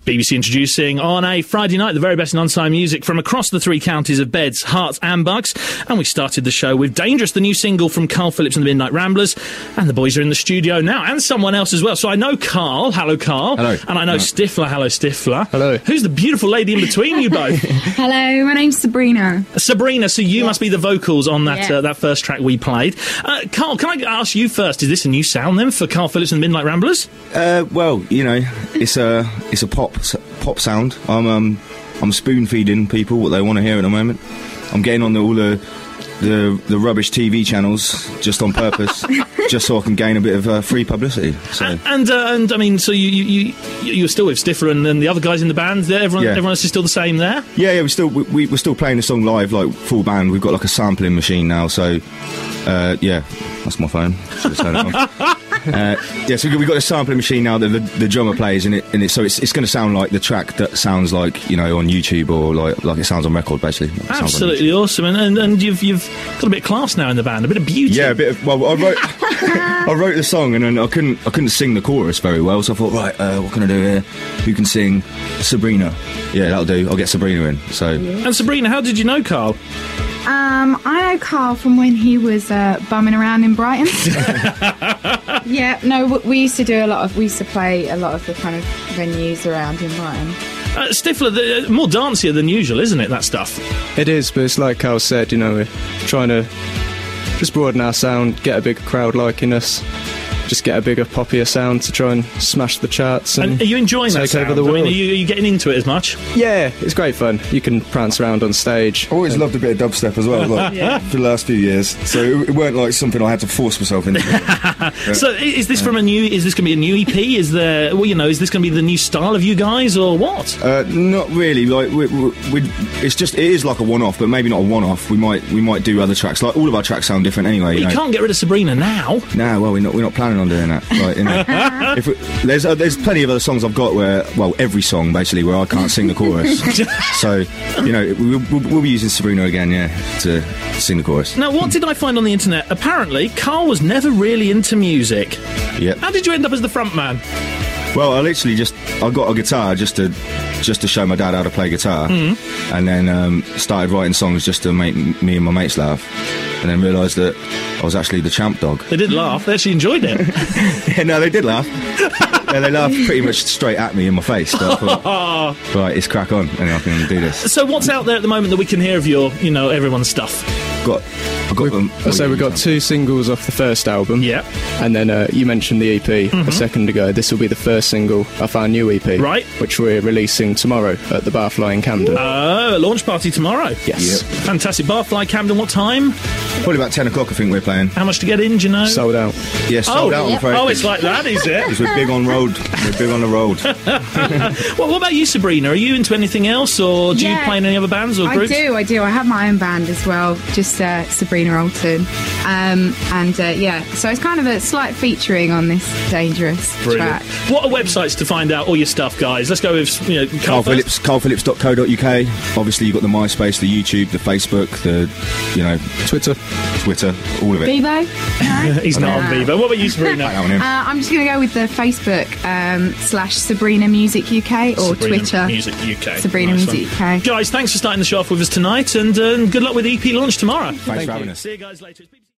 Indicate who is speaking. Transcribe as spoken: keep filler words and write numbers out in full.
Speaker 1: B B C introducing on a Friday night the very best in on-time music from across the three counties of Beds, Herts and Bucks. And we started the show with Dangerous, the new single from Carl Phillips and the Midnight Ramblers. And the boys are in the studio now, and someone else as well. So I know Carl. Hello, Carl.
Speaker 2: Hello.
Speaker 1: And I know Stifler. Hello, Stifler.
Speaker 2: Hello.
Speaker 1: Who's the beautiful lady in between you both?
Speaker 3: Hello, my name's Sabrina.
Speaker 1: Sabrina, so you
Speaker 3: Yes.
Speaker 1: must be the vocals on that
Speaker 3: Yes.
Speaker 1: uh, that first track we played. Uh, Carl, can I ask you first, is this a new sound then for Carl Phillips and the Midnight Ramblers?
Speaker 2: Uh, well, you know, it's a it's a pop pop sound. I'm um I'm spoon feeding people what they want to hear at the moment. I'm getting on the, all the the the rubbish T V channels just on purpose, just so I can gain a bit of uh, free publicity. So.
Speaker 1: And and, uh, and I mean, so you you you you're still with Stifler and, and the other guys in the band. There, everyone
Speaker 2: Yeah.
Speaker 1: everyone else is still the same there.
Speaker 2: Yeah, yeah, we still we, we we're still playing the song live, like full band. We've got like a sampling machine now, so uh, yeah, that's my phone. Should have turned it off. Uh, yeah, so we've got a sampling machine now that the, the drummer plays, and it, and it so it's it's going to sound like the track that sounds like, you know, on YouTube or like like it sounds on record, basically. Like it sounds on
Speaker 1: Absolutely awesome, and, and and you've you've got a bit of class now in the band, a bit of beauty.
Speaker 2: Yeah, a bit of, well, I wrote I wrote the song and then I couldn't I couldn't sing the chorus very well, so I thought, right, uh, what can I do here? Who can sing? Sabrina. Yeah, that'll do. I'll get Sabrina in. So
Speaker 1: And Sabrina, how did you know Carl?
Speaker 3: Um, I know Carl from when he was uh, bumming around in Brighton. Yeah, no, w- we used to do a lot of, we used to play a lot of the kind of venues around in Brighton.
Speaker 1: Uh, Stifler, the, uh, more dancier than usual, isn't it, that stuff?
Speaker 4: It is, but it's like Carl said, you know, we're trying to just broaden our sound, get a bigger crowd liking us, just get a bigger, poppier sound to try and smash the charts. And,
Speaker 1: And are you enjoying that
Speaker 4: take
Speaker 1: sound?
Speaker 4: over the
Speaker 1: I mean,
Speaker 4: world.
Speaker 1: are you, are you getting into it as much?
Speaker 4: Yeah, it's great fun. You can prance around on stage.
Speaker 2: I always loved a bit of dubstep as well, like,
Speaker 3: Yeah.
Speaker 2: for the last few years. So it, it weren't like something I had to force myself into.
Speaker 1: So i- is this from a new, is this going to be a new E P? Is there, well, you know, is this going to be the new style of you guys, or what?
Speaker 2: Uh, not really. Like we, we, we, it's just it is like a one-off, but maybe not a one-off. We might we might do other tracks. Like all of our tracks sound different anyway.
Speaker 1: You
Speaker 2: You know?
Speaker 1: can't get rid of Sabrina now.
Speaker 2: No, well, we're not we're not planning on doing that. Like, you know, if we, there's uh, there's plenty of other songs I've got where, well, every song basically where I can't sing the chorus. So you know, we, we'll, we'll be using Sabrina again, yeah, to sing the chorus.
Speaker 1: Now, what did I find on the internet? Apparently, Carl was never really into music.
Speaker 2: Yep.
Speaker 1: How did you end up as the front man?
Speaker 2: Well, I literally just I got a guitar just to just to show my dad how to play guitar,
Speaker 1: Mm-hmm.
Speaker 2: and then um, started writing songs just to make m- me and my mates laugh, and then realised that I was actually the champ dog.
Speaker 1: They did laugh. They actually enjoyed it.
Speaker 2: Yeah, no, they did laugh. Yeah, they laughed pretty much straight at me in my face. So I thought, right, it's crack on, and I can do this.
Speaker 1: So what's out there at the moment that we can hear of your, you know, everyone's stuff?
Speaker 2: Got, I got them.
Speaker 4: So we've got two singles off the first album.
Speaker 1: Yeah.
Speaker 4: And then uh, you mentioned the E P a second ago. This will be the first single off our new E P.
Speaker 1: Right.
Speaker 4: Which we're releasing tomorrow at the Barfly in Camden.
Speaker 1: Oh, a launch party tomorrow.
Speaker 4: Yes.
Speaker 2: Yep.
Speaker 1: Fantastic. Barfly Camden, what time?
Speaker 2: Probably about ten o'clock. I think we're playing.
Speaker 1: How much to get in, do you know?
Speaker 4: Sold out.
Speaker 2: Yeah, sold out. I'm
Speaker 3: yep.
Speaker 2: afraid.
Speaker 1: Oh, it's like that, is it?
Speaker 2: Because we're big on road. We're big on the road.
Speaker 1: Well, what about you, Sabrina? Are you into anything else, or do you
Speaker 3: Yeah.
Speaker 1: play in any other bands or
Speaker 3: I
Speaker 1: groups?
Speaker 3: do, I do. I have my own band as well, just uh, Sabrina Alton. Um, and uh, yeah, so it's kind of a slight featuring on this Dangerous
Speaker 1: Brilliant.
Speaker 3: track.
Speaker 1: What are websites to find out all your stuff, guys? Let's go with, you know, Carl
Speaker 2: Carl
Speaker 1: first.
Speaker 2: Phillips, carl phillips dot co dot uk. Obviously, you've got the MySpace, the YouTube, the Facebook, the, you know,
Speaker 4: Twitter.
Speaker 2: Twitter, all of it.
Speaker 3: Bebo? No?
Speaker 1: He's not on
Speaker 3: No.
Speaker 1: Bieber. What about you, Sabrina?
Speaker 2: That one in.
Speaker 3: Uh, I'm just going to go with the Facebook um, slash Sabrina Music U K or
Speaker 1: Sabrina
Speaker 3: Twitter.
Speaker 1: Music U K.
Speaker 3: Sabrina
Speaker 1: Nice
Speaker 3: Music
Speaker 1: one.
Speaker 3: U K.
Speaker 1: Guys, thanks for starting the show off with us tonight, and uh, good luck with the E P launch tomorrow.
Speaker 2: Thanks for having us.
Speaker 1: See you guys later.